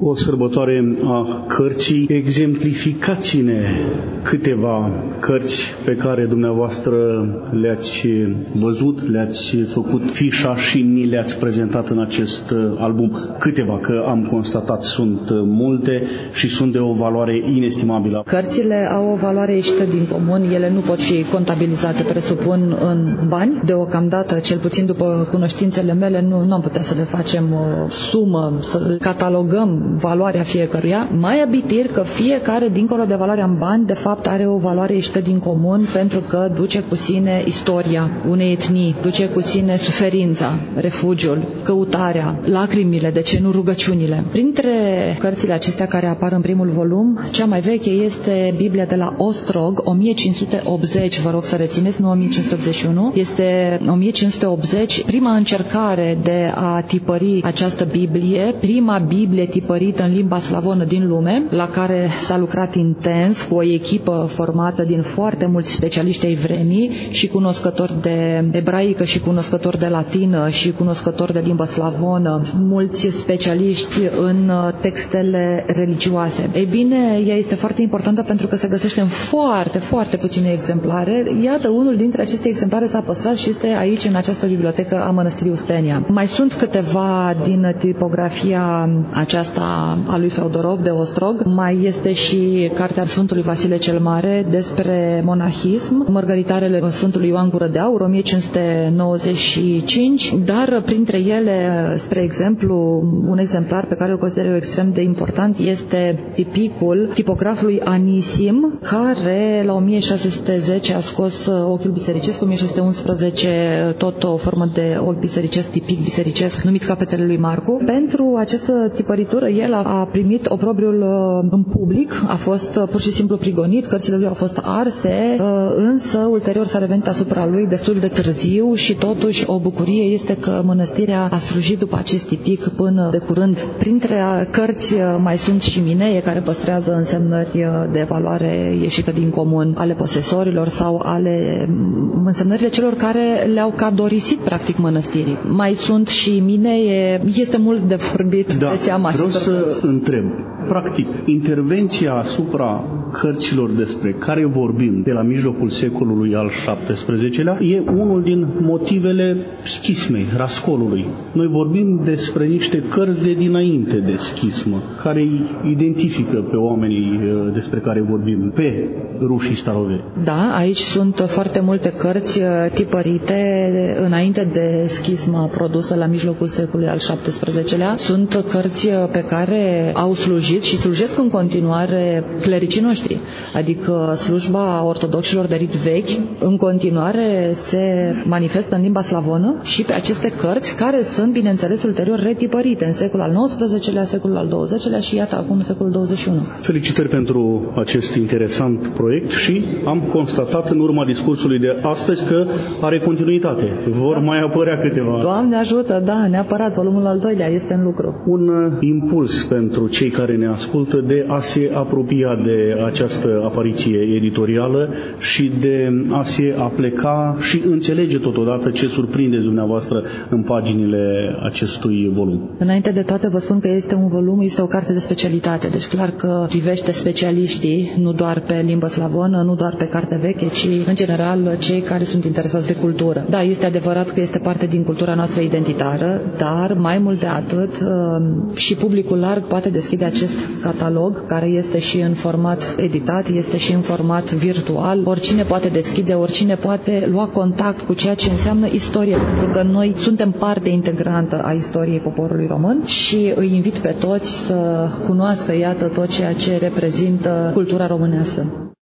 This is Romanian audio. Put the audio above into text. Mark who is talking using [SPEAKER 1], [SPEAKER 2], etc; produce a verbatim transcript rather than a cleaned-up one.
[SPEAKER 1] o sărbătoare a cărții. Exemplificați-ne câteva cărți pe care dumneavoastră le-ați văzut, le-ați făcut fișa și ni le-ați prezentat în acest album. Câteva, că am constatat sunt multe și sunt de o valoare inestimabilă.
[SPEAKER 2] Cărțile au o valoare ieșită din comun, ele nu pot fi contabilizate, presupun, în bani. Deocamdată, cel puțin după cunoștințele mele, nu, nu am putea să le facem o sumă, să catalogăm valoarea fiecăruia. Mai abitir că fiecare, dincolo de valoarea în bani, de fapt are o valoare ieșită din comun, pentru că duce cu sine istoria unei etnii, duce cu sine suferința, refugiul, căutarea, lacrimile, de ce nu rugăciunile. Printre cărțile acestea care apar în primul volum, cea mai veche este Biblia de la Ostrog, o mie cinci sute optzeci, vă rog să rețineți, nu o mie cinci sute optzeci și unu. Este o mie cinci sute optzeci, prima încercare de a tipări această Biblie, prima Biblie tipărită în limba slavonă din lume, la care s-a lucrat intens cu o echipă formată din foarte mulți specialiști ai vremii și cunoscători de ebraică și cunoscători de latină și cunoscători de limbă slavonă, mulți specialiști în textele religioase. Ei bine, ea este foarte importantă pentru că se găsește în foarte, foarte puține exemplare. Iată, unul dintre aceste exemplare s-a păstrat și este aici, în această bibliotecă a Mănăstirii Ustenia. Mai sunt câteva din tipografia aceasta a lui Feodorov de Ostrog. Mai este și cartea Sfântului Vasile cel Mare despre monahism, Mărgăritarele Sfântului Ioan Gură de Aur, o mie cinci sute nouăzeci și cinci, dar printre ele, spre exemplu, un exemplar pe care îl consider eu extrem de important este tipicul tipografului Anisim, care la o mie șase sute zece a scos ochiul bisericesc, o mie șase sute unsprezece tot o formă de ochi bisericesc, tipic bisericesc, numit Capetele lui Marcu. Pentru această tipăritură, el a primit oprobriul în public, a fost pur și simplu prigonit, cărțile lui au fost arse, însă ulterior s-a revenit asupra lui destul de târziu și totuși o bucurie este că mănăstirea a slujit după acest tipic până de curând. Printre cărți mai sunt și minee care păstrează însemnări de valoare ieșită din comun ale posesorilor sau ale însemnările celor care le-au cadorisit practic mănăstirii. Mai sunt și minee, este mult de vorbit
[SPEAKER 1] da,
[SPEAKER 2] de seama
[SPEAKER 1] vreau
[SPEAKER 2] acestor
[SPEAKER 1] să
[SPEAKER 2] cărți.
[SPEAKER 1] întreb, practic, intervenția asupra cărților despre care vorbim de la mijlocul secolului al șaptesprezecelea e unul din motivele schismei, rascolului. Noi vorbim despre niște cărți de dinainte de schismă, care îi identifică pe oamenii despre care vorbim, pe rușii staroveni.
[SPEAKER 2] Da, aici sunt foarte multe cărți tipărite înainte de schisma produsă la mijlocul secolului al șaptesprezecelea. Sunt cărți pe care au slujit și slujesc în continuare clericii noștri, adică slujba ortodoxilor de rit vechi în continuare se manifestă în limba slavonă și pe aceste cărți care sunt, bineînțeles, ulterior retipărite în secolul al nouăsprezecelea, secolul al douăzecelea și iată acum secolul douăzeci și unu.
[SPEAKER 1] Felicitări pentru acest interesant proiect și am constatat în urma discursului de astăzi că are continuitate. Vor mai apărea câteva.
[SPEAKER 2] Doamne ajută, da, neapărat, volumul al doilea este în lucru.
[SPEAKER 1] Un impuls pentru cei care ne ascultă de a se apropia de această apariție editorială și de a se apleca și înțelege totodată ce surprindeți dumneavoastră în paginile acestui volum.
[SPEAKER 2] Înainte de toate vă spun că este un volum, este o carte de specialitate, deci clar că privește specialiștii, nu doar pe limbă slavonă, nu doar pe carte veche, ci în general cei care sunt interesați de cultură. Da, este adevărat că este parte din cultura noastră identitară, dar mai mult de atât și publicul larg poate deschide acest catalog, care este și în format editat, este și în format virtual. Oricine poate deschide, oricine poate lua contact cu ceea ce înseamnă istorie, pentru că noi suntem parte integrantă a istoriei poporului român și îi invit pe toți să cunoască, iată, tot ceea ce reprezintă cultura românească.